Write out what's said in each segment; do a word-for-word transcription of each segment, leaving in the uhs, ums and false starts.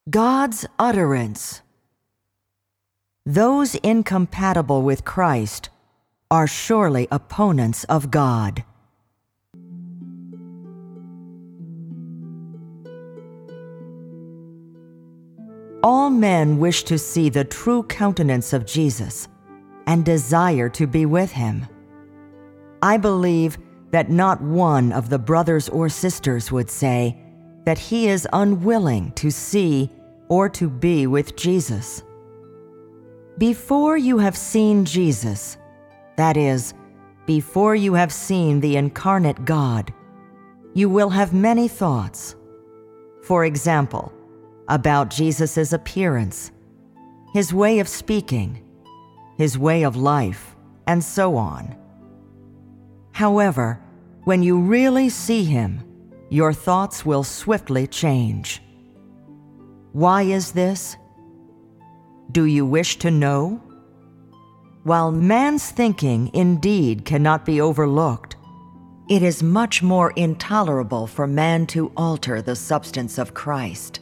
God's utterance. Those incompatible with Christ are surely opponents of God. All men wish to see the true countenance of Jesus and desire to be with him. I believe that not one of the brothers or sisters would say that he is unwilling to see or to be with Jesus. Before you have seen Jesus, that is, before you have seen the incarnate God, you will have many thoughts. For example, about Jesus' appearance, his way of speaking, his way of life, and so on. However, when you really see him, your thoughts will swiftly change. Why is this? Do you wish to know? While man's thinking indeed cannot be overlooked, it is much more intolerable for man to alter the substance of Christ.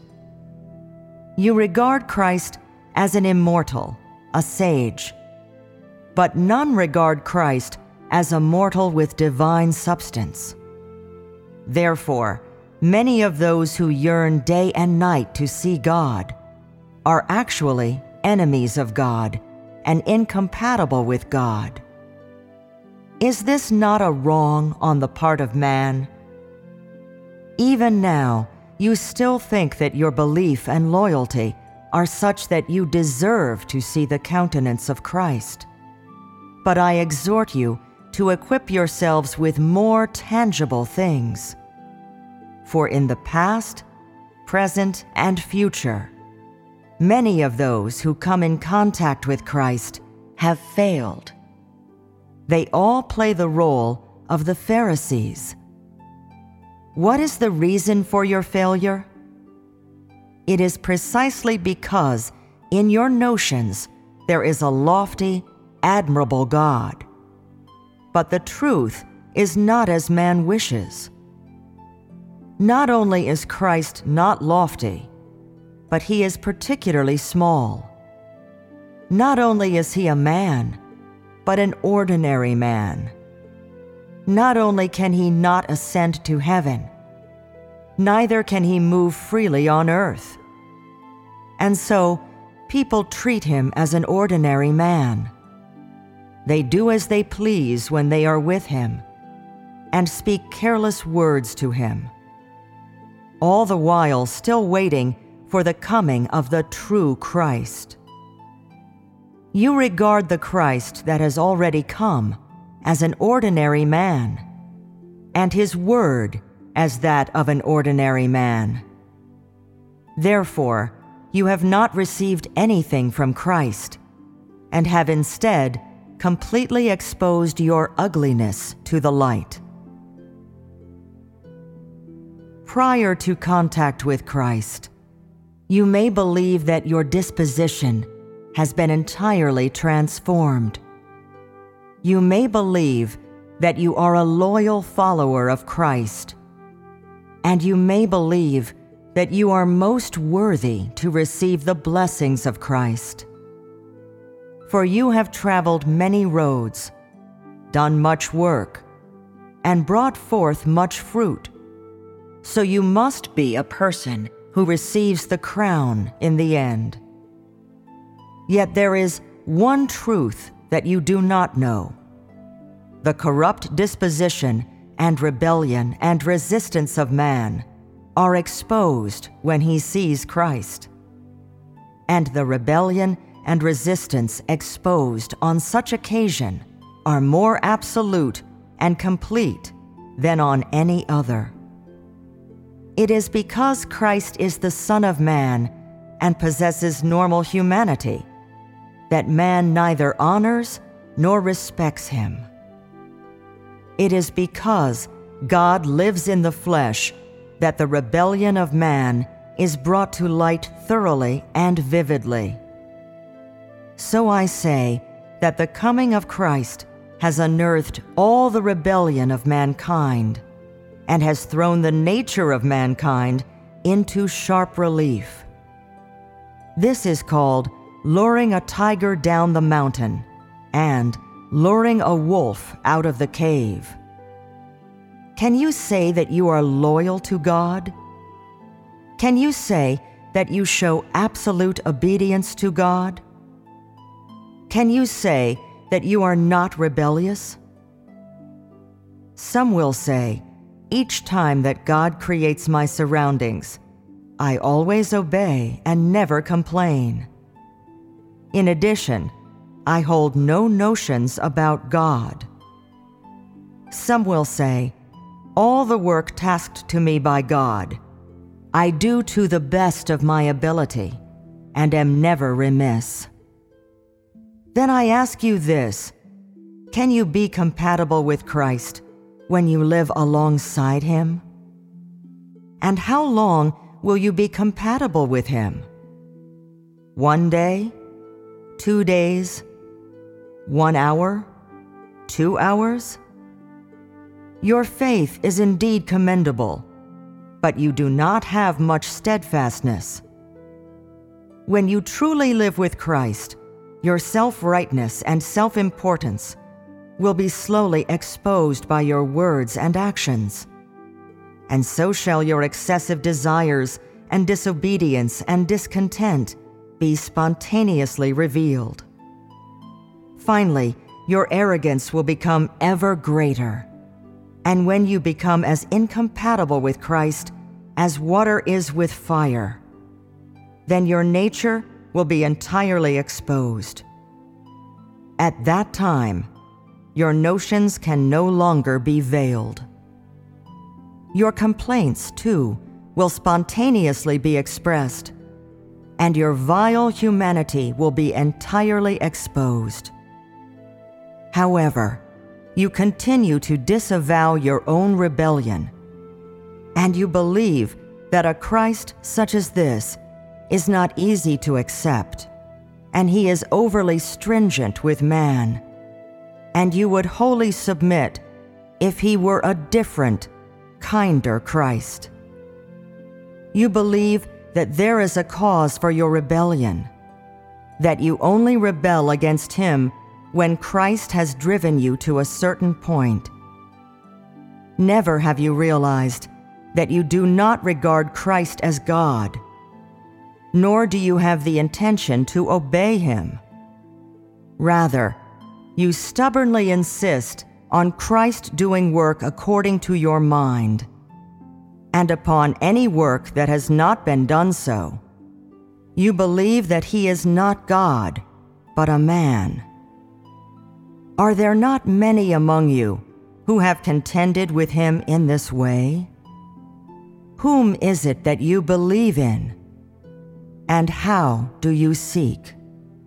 You regard Christ as an immortal, a sage, but none regard Christ as a mortal with divine substance. Therefore, many of those who yearn day and night to see God are actually enemies of God and incompatible with God. Is this not a wrong on the part of man? Even now, you still think that your belief and loyalty are such that you deserve to see the countenance of Christ. But I exhort you to equip yourselves with more tangible things. For in the past, present, and future, many of those who come in contact with Christ have failed. They all play the role of the Pharisees. What is the reason for your failure? It is precisely because in your notions there is a lofty, admirable God. But the truth is not as man wishes. Not only is Christ not lofty, but he is particularly small. Not only is he a man, but an ordinary man. Not only can he not ascend to heaven, neither can he move freely on earth. And so, people treat him as an ordinary man. They do as they please when they are with him, and speak careless words to him, all the while still waiting for the coming of the true Christ. You regard the Christ that has already come as an ordinary man, and his word as that of an ordinary man. Therefore, you have not received anything from Christ, and have instead completely exposed your ugliness to the light. Prior to contact with Christ, you may believe that your disposition has been entirely transformed. You may believe that you are a loyal follower of Christ, and you may believe that you are most worthy to receive the blessings of Christ. For you have traveled many roads, done much work, and brought forth much fruit. So you must be a person who receives the crown in the end. Yet there is one truth that you do not know. The corrupt disposition and rebellion and resistance of man are exposed when he sees Christ. And the rebellion and resistance exposed on such occasion are more absolute and complete than on any other. It is because Christ is the Son of Man and possesses normal humanity that man neither honors nor respects him. It is because God lives in the flesh that the rebellion of man is brought to light thoroughly and vividly. So I say that the coming of Christ has unearthed all the rebellion of mankind and has thrown the nature of mankind into sharp relief. This is called luring a tiger down the mountain and luring a wolf out of the cave. Can you say that you are loyal to God? Can you say that you show absolute obedience to God? Can you say that you are not rebellious? Some will say, each time that God creates my surroundings, I always obey and never complain. In addition, I hold no notions about God. Some will say, all the work tasked to me by God, I do to the best of my ability and am never remiss. Then I ask you this, can you be compatible with Christ when you live alongside Him? And how long will you be compatible with Him? One day? Two days? One hour? Two hours? Your faith is indeed commendable, but you do not have much steadfastness. When you truly live with Christ, your self-rightness and self-importance will be slowly exposed by your words and actions, and so shall your excessive desires and disobedience and discontent be spontaneously revealed. Finally, your arrogance will become ever greater, and when you become as incompatible with Christ as water is with fire, then your nature will be entirely exposed. At that time, your notions can no longer be veiled. Your complaints, too, will spontaneously be expressed, and your vile humanity will be entirely exposed. However, you continue to disavow your own rebellion, and you believe that a Christ such as this is not easy to accept, and He is overly stringent with man, and you would wholly submit if He were a different, kinder Christ. You believe that there is a cause for your rebellion, that you only rebel against Him when Christ has driven you to a certain point. Never have you realized that you do not regard Christ as God, nor do you have the intention to obey Him. Rather, you stubbornly insist on Christ doing work according to your mind, and upon any work that has not been done so, you believe that He is not God, but a man. Are there not many among you who have contended with Him in this way? Whom is it that you believe in? And how do you seek?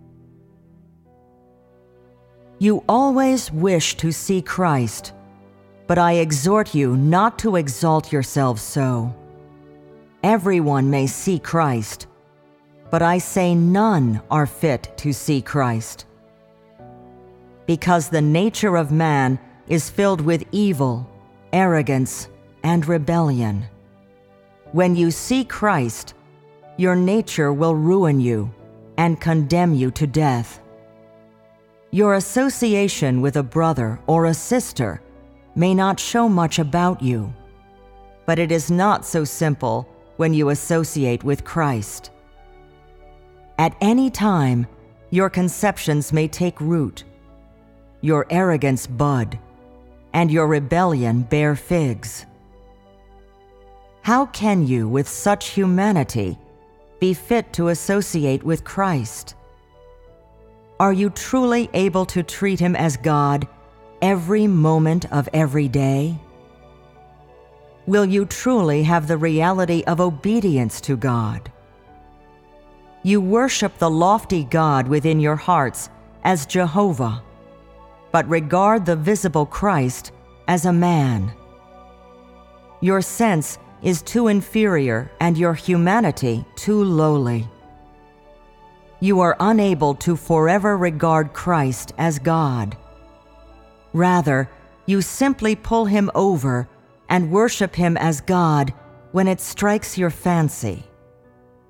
You always wish to see Christ, but I exhort you not to exalt yourselves so. Everyone may see Christ, but I say none are fit to see Christ. Because the nature of man is filled with evil, arrogance, and rebellion. When you see Christ, your nature will ruin you and condemn you to death. Your association with a brother or a sister may not show much about you, but it is not so simple when you associate with Christ. At any time, your conceptions may take root, your arrogance bud, and your rebellion bear figs. How can you, with such humanity, be fit to associate with Christ? Are you truly able to treat Him as God every moment of every day? Will you truly have the reality of obedience to God? You worship the lofty God within your hearts as Jehovah, but regard the visible Christ as a man. Your sense is too inferior and your humanity too lowly. You are unable to forever regard Christ as God. Rather, you simply pull Him over and worship Him as God when it strikes your fancy.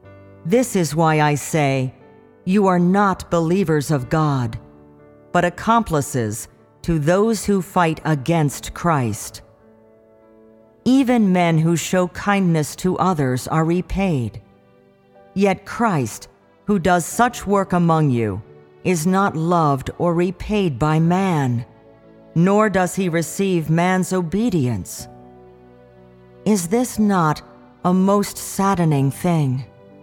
This is why I say, you are not believers of God, but accomplices to those who fight against Christ. Even men who show kindness to others are repaid. Yet Christ, who does such work among you, is not loved or repaid by man, nor does he receive man's obedience. Is this not a most saddening thing?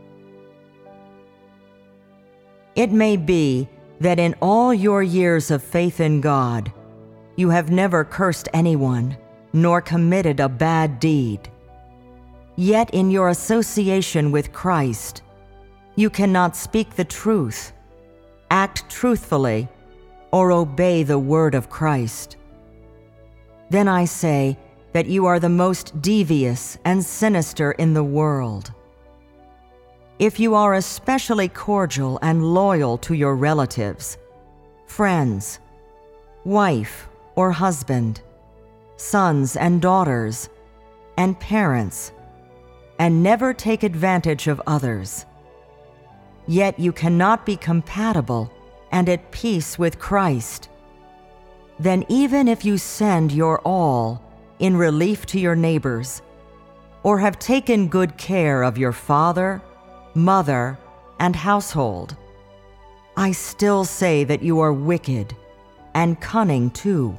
It may be that in all your years of faith in God, you have never cursed anyone, nor committed a bad deed. Yet in your association with Christ, you cannot speak the truth, act truthfully, or obey the word of Christ. Then I say that you are the most devious and sinister in the world. If you are especially cordial and loyal to your relatives, friends, wife or husband, sons and daughters, and parents, and never take advantage of others, yet you cannot be compatible and at peace with Christ, then even if you send your all in relief to your neighbors, or have taken good care of your father, mother, and household, I still say that you are wicked and cunning too.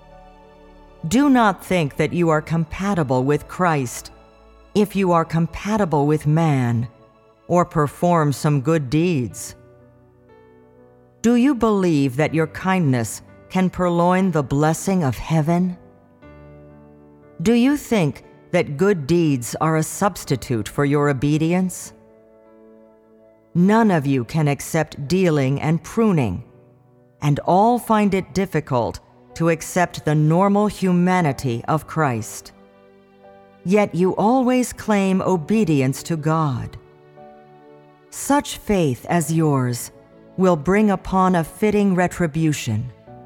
Do not think that you are compatible with Christ if you are compatible with man or perform some good deeds. Do you believe that your kindness can purloin the blessing of heaven? Do you think that good deeds are a substitute for your obedience? None of you can accept dealing and pruning, and all find it difficult to accept the normal humanity of Christ. Yet you always claim obedience to God. Such faith as yours will bring upon a fitting retribution.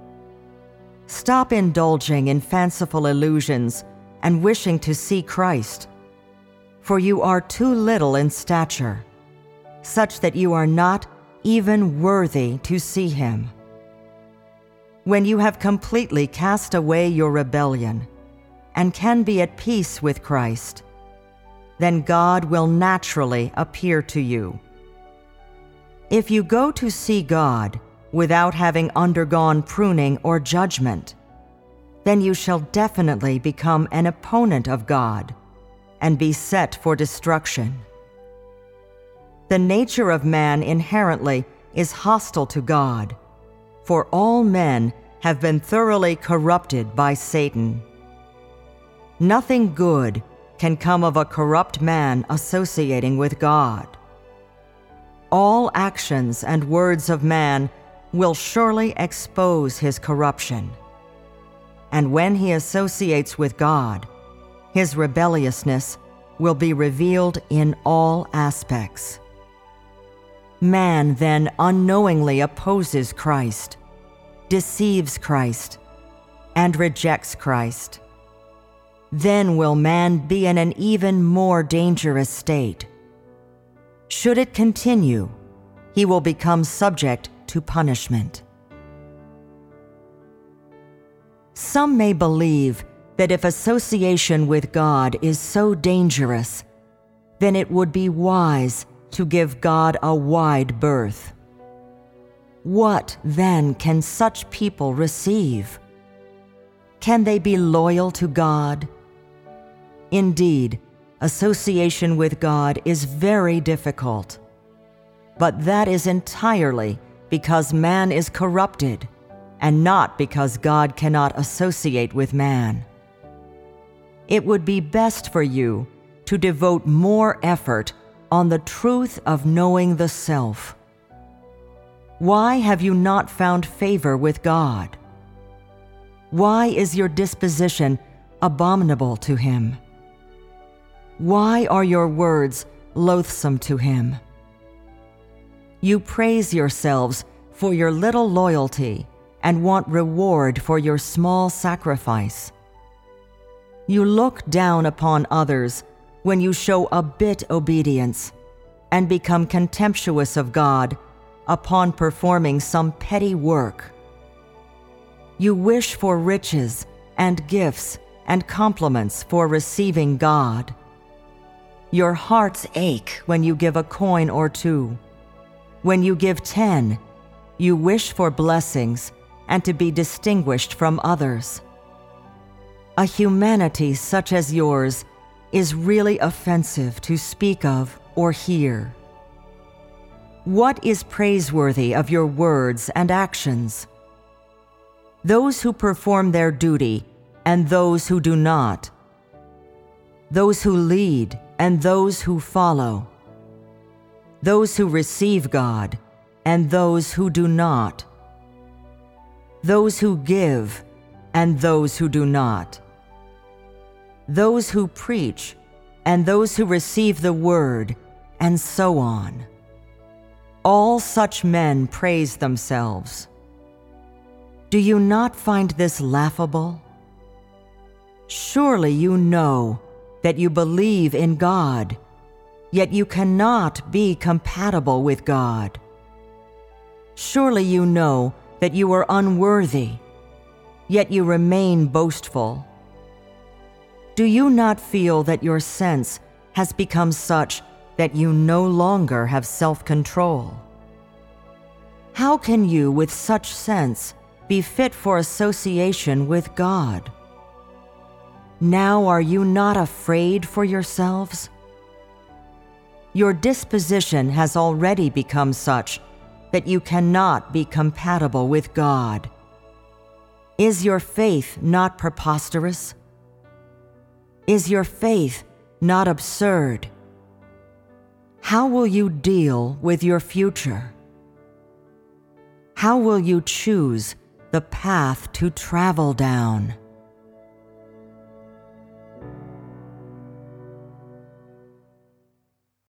Stop indulging in fanciful illusions and wishing to see Christ, for you are too little in stature, such that you are not even worthy to see him. When you have completely cast away your rebellion and can be at peace with Christ, then God will naturally appear to you. If you go to see God without having undergone pruning or judgment, then you shall definitely become an opponent of God and be set for destruction. The nature of man inherently is hostile to God, for all men have been thoroughly corrupted by Satan. Nothing good can come of a corrupt man associating with God. All actions and words of man will surely expose his corruption. And when he associates with God, his rebelliousness will be revealed in all aspects. Man then unknowingly opposes Christ, deceives Christ, and rejects Christ. Then will man be in an even more dangerous state. Should it continue, he will become subject to punishment. Some may believe that if association with God is so dangerous, then it would be wise to give God a wide berth. What, then, can such people receive? Can they be loyal to God? Indeed, association with God is very difficult. But that is entirely because man is corrupted, and not because God cannot associate with man. It would be best for you to devote more effort on the truth of knowing the self. Why have you not found favor with God? Why is your disposition abominable to him? Why are your words loathsome to him? You praise yourselves for your little loyalty and want reward for your small sacrifice. You look down upon others when you show a bit obedience, and become contemptuous of God upon performing some petty work. You wish for riches and gifts and compliments for receiving God. Your hearts ache when you give a coin or two. When you give ten, you wish for blessings and to be distinguished from others. A humanity such as yours is really offensive to speak of or hear. What is praiseworthy of your words and actions? Those who perform their duty and those who do not. Those who lead and those who follow. Those who receive God and those who do not. Those who give and those who do not. Those who preach and those who receive the word, and so on. All such men praise themselves. Do you not find this laughable? Surely you know that you believe in God, yet you cannot be compatible with God. Surely you know that you are unworthy, yet you remain boastful. Do you not feel that your sense has become such that you no longer have self-control? How can you, with such sense, be fit for association with God? Now are you not afraid for yourselves? Your disposition has already become such that you cannot be compatible with God. Is your faith not preposterous? Is your faith not absurd? How will you deal with your future? How will you choose the path to travel down?